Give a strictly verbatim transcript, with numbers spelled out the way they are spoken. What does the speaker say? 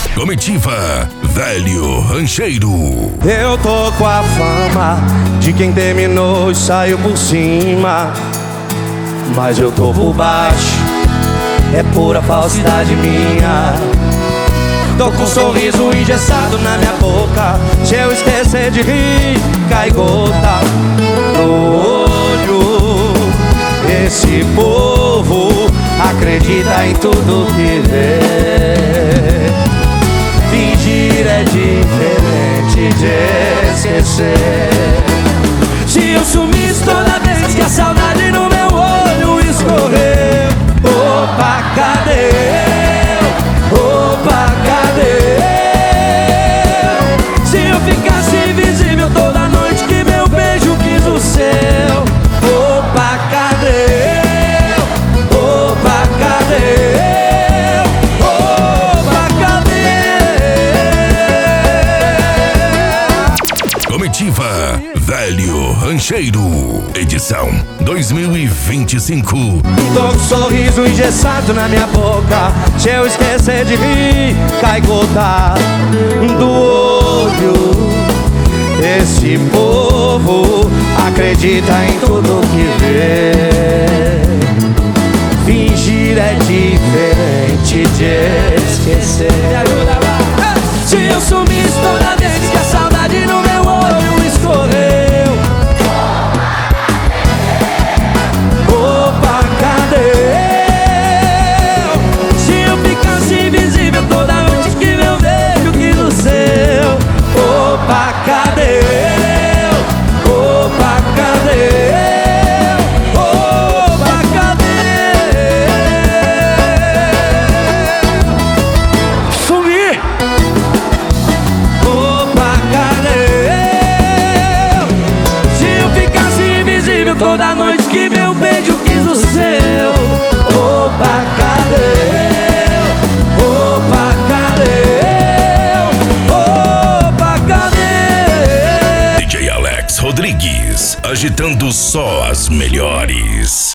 Comitiva Velho Rancheiro. Eu tô com a fama de quem terminou e saiu por cima, mas eu tô por baixo, é pura falsidade minha. Tô com um sorriso engessado na minha boca, se eu esquecer de rir, cai gota no olho. Esse povo acredita em tudo que vê. Fingir é diferente de esquecer. Se eu sumisse toda vez que a saudade no meu olho escorreu, opa, cadê eu? Opa, cadê eu? Se eu ficasse invisível toda noite que meu beijo quis o seu, opa, cadê eu? Opa, cadê eu? Opa, cadê? Comitiva Velho Rancheiro, edição dois mil e vinte e cinco. Tô com um sorriso engessado na minha boca, se eu esquecer de rir, cai gota do olho. Esse povo acredita em tudo que vê. Fingir é diferente de esquecer. Me ajuda lá. Se eu sumisse toda vez que a saudade no meu olho escorreu, opa, cadê eu? Se eu ficasse invisível toda noite que meu beijo quis o seu, opa, cadê eu? Opa, cadê eu? Opa, cadê? Sumi! Opa, cadê eu? Se eu ficasse invisível toda noite que meu beijo quis o seu, opa, cadê eu? Opa, cadê eu? Opa, cadê? D J Alex Rodrigues, agitando só as melhores.